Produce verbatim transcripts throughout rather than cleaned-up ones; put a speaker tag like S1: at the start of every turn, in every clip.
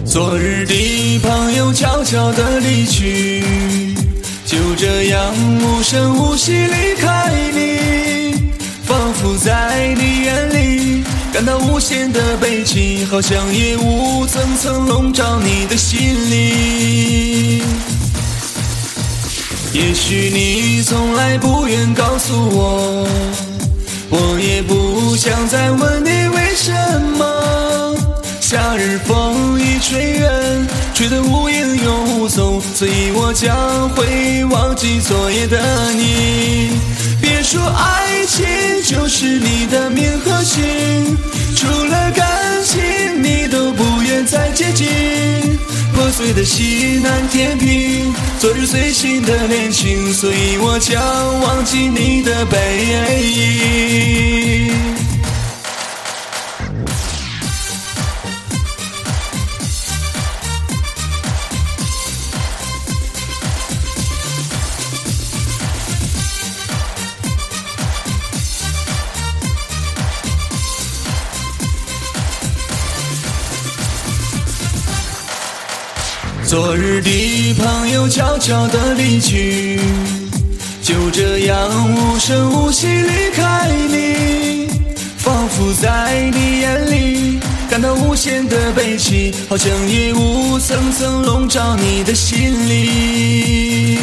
S1: 昨日的朋友悄悄地离去，就这样无声无息离开你，仿佛在你眼里感到无限的悲戚，好像夜雾层层笼罩你的心里。也许你从来不愿告诉我，我也不想再问你为什么。夏日风一吹远，吹得无影又无踪，所以我将会忘记昨夜的你。别说爱情就是你的名和姓，除了感情你都不愿再接近。破碎的心难填平，昨日随心的恋情，所以我将忘记你的背影。昨日的朋友悄悄地离去，就这样无声无息离开你，仿佛在你眼里感到无限的悲戚，好像夜雾层层笼罩你的心里。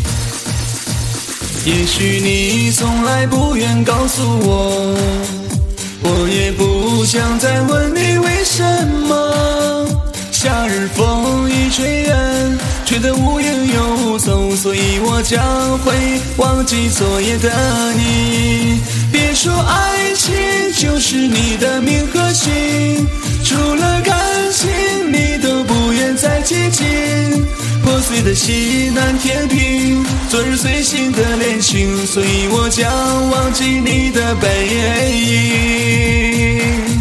S1: 也许你从来不愿告诉我，我也不想再问你为什么。夏日风一吹远，吹得无影又无踪，所以我将会忘记昨夜的你。别说爱情就是你的名和姓，除了感情你都不愿再接近。破碎的心难填平，昨日随心的恋情，所以我将忘记你的背影。